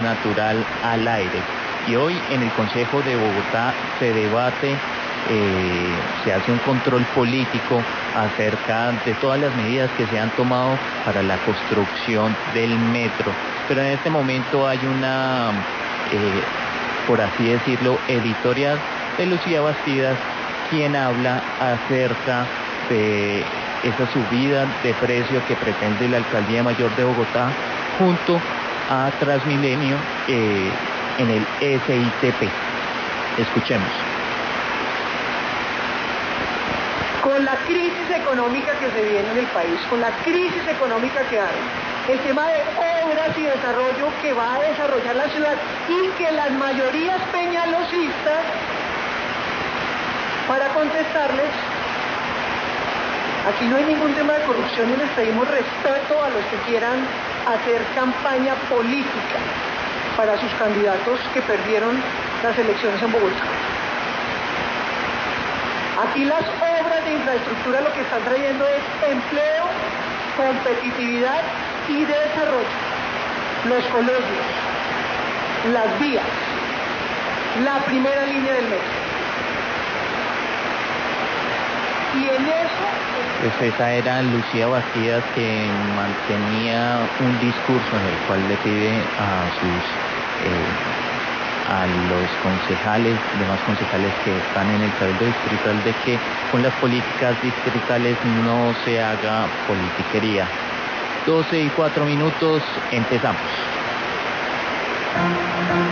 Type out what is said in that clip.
natural al aire. Y hoy en el Consejo de Bogotá se debate, se hace un control político acerca de todas las medidas que se han tomado para la construcción del metro. Pero en este momento hay una, por así decirlo, editorial de Lucía Bastidas, quien habla acerca de esa subida de precio que pretende la Alcaldía Mayor de Bogotá junto a Transmilenio en el SITP. Escuchemos. Con la crisis económica que se viene en el país, con la crisis económica que hay, el tema de obras y desarrollo que va a desarrollar la ciudad y que las mayorías peñalosistas, para contestarles, aquí no hay ningún tema de corrupción y les pedimos respeto a los que quieran hacer campaña política para sus candidatos que perdieron las elecciones en Bogotá. Aquí las obras de infraestructura lo que están trayendo es empleo, competitividad y desarrollo. Los colegios, las vías, la primera línea del metro. Y en eso... Pues esa era Lucía Bastidas, que mantenía un discurso en el cual le pide a los concejales, demás concejales que están en el Cabildo Distrital, de que con las políticas distritales no se haga politiquería. 12:04, empezamos.